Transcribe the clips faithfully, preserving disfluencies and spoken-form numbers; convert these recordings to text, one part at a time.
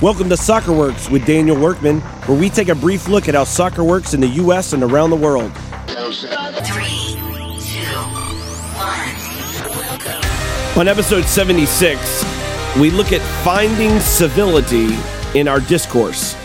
Welcome to Soccer Works with Daniel Workman, where we take a brief look at how soccer works in the U S and around the world. Three, two, one. On episode seventy-six, we look at finding civility in our discourse.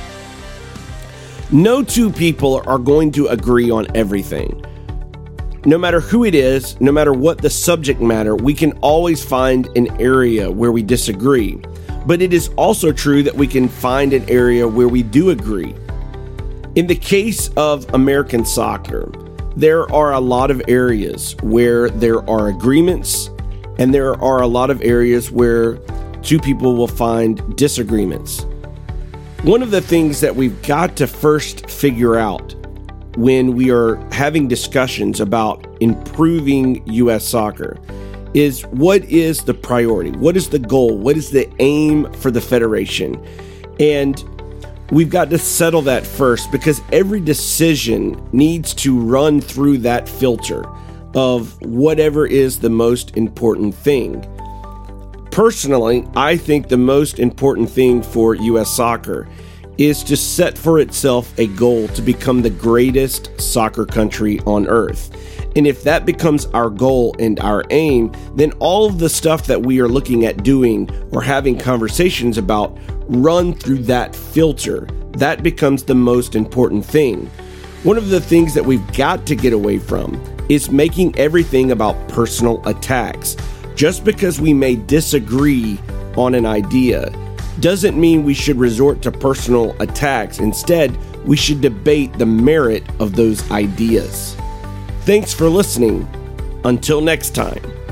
No two people are going to agree on everything. No matter who it is, no matter what the subject matter, we can always find an area where we disagree. But it is also true that we can find an area where we do agree. In the case of American soccer, there are a lot of areas where there are agreements, and there are a lot of areas where two people will find disagreements. One of the things that we've got to first figure out when we are having discussions about improving U S soccer is what is the priority? What is the goal? What is the aim for the federation? And we've got to settle that first, because every decision needs to run through that filter of whatever is the most important thing. Personally, I think the most important thing for U S soccer is to set for itself a goal to become the greatest soccer country on earth. And if that becomes our goal and our aim, then all of the stuff that we are looking at doing or having conversations about run through that filter. That becomes the most important thing. One of the things that we've got to get away from is making everything about personal attacks. Just because we may disagree on an idea doesn't mean we should resort to personal attacks. Instead, we should debate the merit of those ideas. Thanks for listening. Until next time.